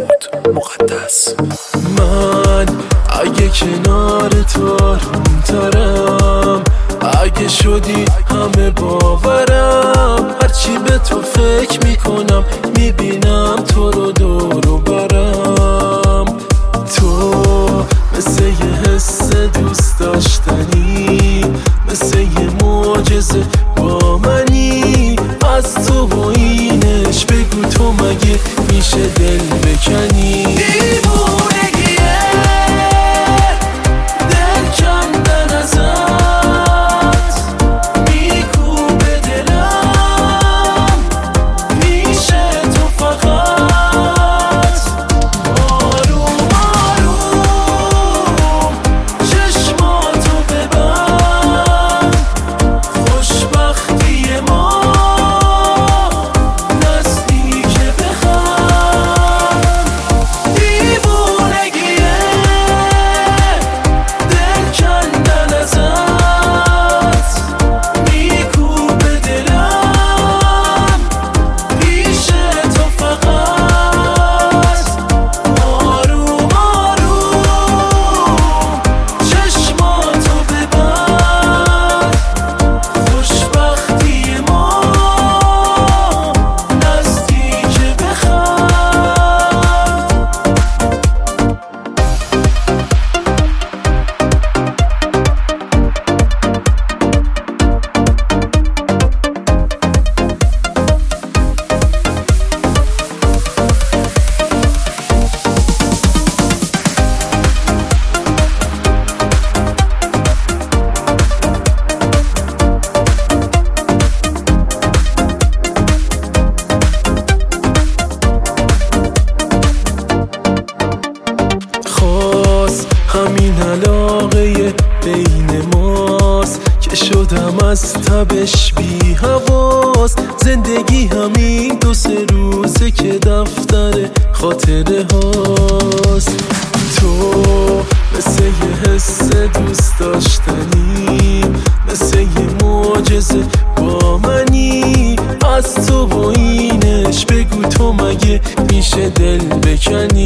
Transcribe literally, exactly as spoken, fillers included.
محمود مقدس. من اگه کنار تو آرومترم، اگه شدی همه باورم، هرچی به تو فکر میکنم میبینم تو رو دور و برم. تو مثل یه حس دوست داشتنی، مثل یه معجزه با منی. از تو و اینش بگو تو مگه میشه دل بکنی؟ دیوونگیه دل کندن ازت، میکوبه دلم میشه تو فقط. آروم آروم چشماتو ببند، خوشبختی ما نزدیکه بخند. دیوونگیه دل کندن ازت، میکوبه دلم پیش تو فقط. آروم آروم چشماتو ببند، خوشبختی ما نزدیکه بخند. خواست همین علاقه بین ماست که شدم از تبش بی حواس. زندگی همین دو سه روزه که دفتر خاطره هاست. تو مثل یه حس دوست داشتنی، مثل یه معجزه با منی. از تو و اینش بگو تو مگه میشه دل بکنی؟